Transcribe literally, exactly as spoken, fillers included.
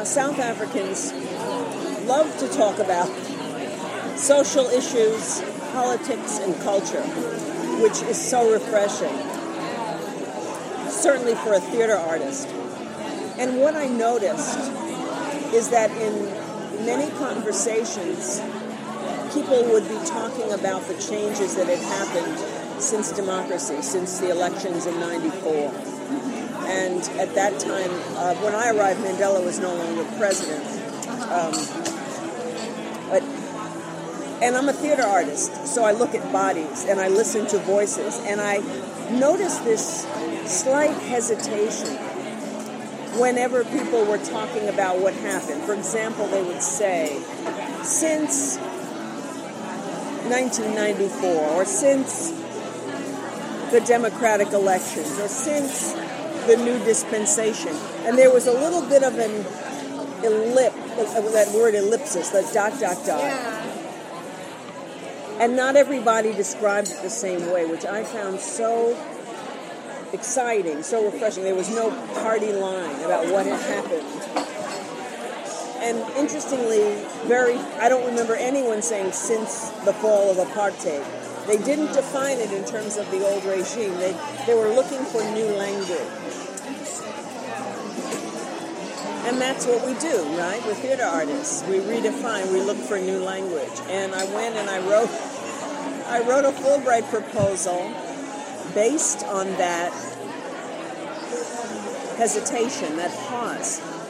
uh, South Africans love to talk about social issues, politics, and culture, which is so refreshing, certainly for a theater artist. And what I noticed is that in many conversations, people would be talking about the changes that had happened since democracy, since the elections in ninety-four. And at that time, uh, when I arrived, Mandela was no longer president. Um, but, and I'm a theater artist, so I look at bodies and I listen to voices, and I notice this slight hesitation whenever people were talking about what happened. For example, they would say, since nineteen ninety-four, or since the democratic elections, or since the new dispensation. And there was a little bit of an ellip, that word ellipsis, the dot, dot, dot. Yeah. And not everybody described it the same way, which I found so exciting, so refreshing. There was no party line about what had happened. And interestingly, very, I don't remember anyone saying since the fall of apartheid. They didn't define it in terms of the old regime. They, they were looking for new language. And that's what we do, right? We're theater artists. We redefine, we look for new language. And I went and I wrote, I wrote a Fulbright proposal based on that hesitation, that pause.